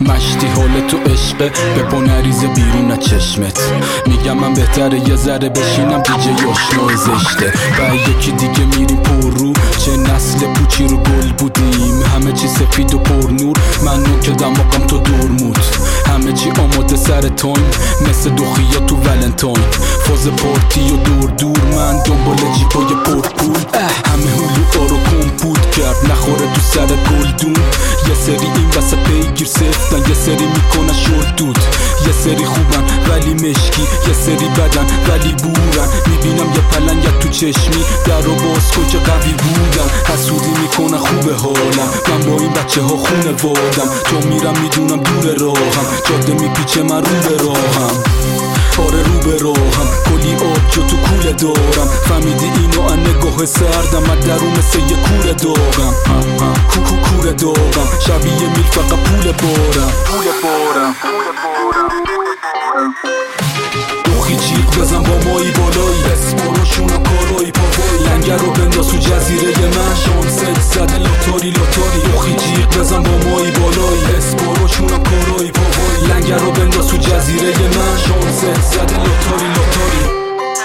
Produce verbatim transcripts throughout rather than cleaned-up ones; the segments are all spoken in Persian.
مشتی حال تو عشقه بپا نریزه بیرون از چشمت. میگم من بهتره یه ذره بشینم دیجه آشنای زشته و یکی دیگه میریم پر رو. چه نسل پوچی رو گل بودیم، همه چی سفید و پر نور. من نوک دماغم تو دورمود، همه چی آماده سر تایم مثل دوخیا تو ولنتاین. فاز پارتی و دور دور من دنبال جیبای پر پول. همه هلوها رو کمپوت کرد نخوره تو سر گلدون. یه سری این وسط پیگیر سفتن، یه سری میکنن شورت دود. یه سری خوبن ولی مشکی، یه سری بدن ولی بورن. میبینم یه پلنگت تو چشمی در رو باز کن که قوی بودن. حسودی میکنن خوبه حالم، من با این بچه ها خونه وادم. تو میرم میدونم دور راهم، جاده میپیچه من رو به راهم. آره رو به راهم، کلی آب جو تو کوله دارم. فهمیدی اینو ان نگاه سردم، من درون مثل یه کوره داغم. کوکو کوره داغم، شبیه میل فقط پول بارم. پول بارم دوخی جیغ بزن با مایی بالایی، اسماراشون و کارایی پاوایی. لنگر رو بنداز تو جزیره من، شانست زده لاتاری لاتاری. دوخی جیغ بزن با مایی بالایی، اسماراشون و کارایی پاوایی. لنگر رو بنداز تو جزیره من، شانست زده لاتاری لاتاری.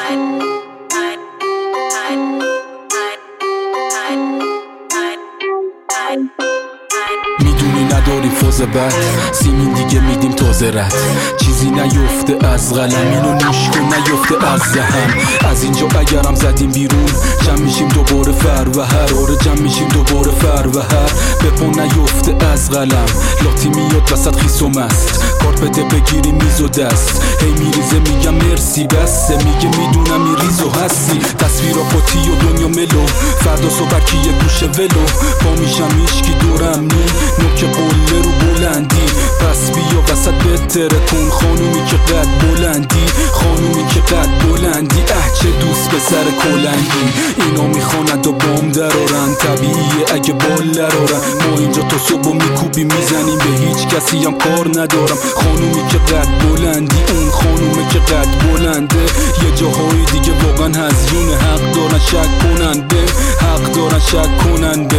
میدونی نداری فاز بد، سیمین دیگه میدیم تازه رد. چیزی نیفته از قلم، اینو نوش کن نیفته از زهم. از اینجا اگرم زدیم بیرون جمع میشیم دوباره فر و هر. آره جمع میشیم دوباره فر و هر. بپا نیفته از قلم، لاتی میاد وسط خیس و مست. کارت بده بگیری میز و دست، هی میریزه میگم مرسی بسه. میگه میدونم میریز و هستی، تصویراتی و دنیا ملو. فردا صبح کی یه گوشه ولو، پا میشم میشکی دورم نی. نوک قله رو بلندی، پس بیا وسط بهتره کن. خانومی که قد بلندی، خانومی که قد بلندی. اه چه دوست به سر کلنگی، اینا میخواند و بام درارن. طبیعیه اگه بال درارن، ما اینجا تا صبح میکوبی میزنیم، به هیچ کسی هم کار ندارم. خانومی که قد بلندی، اون خانومی که قد بلنده. یه جاهای دیگه واقعا هزیونه، حق دارن شک کننده، حق دارن شک کننده.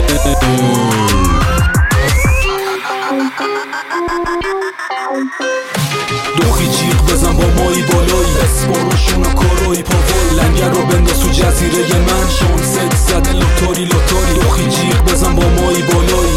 دوخی جیغ بزن با مایی بالایی، اسماراشون و کارایی پاوایی. لنگر رو بنداز تو جزیره من، شانست زده لاتاری لاتاری. دوخی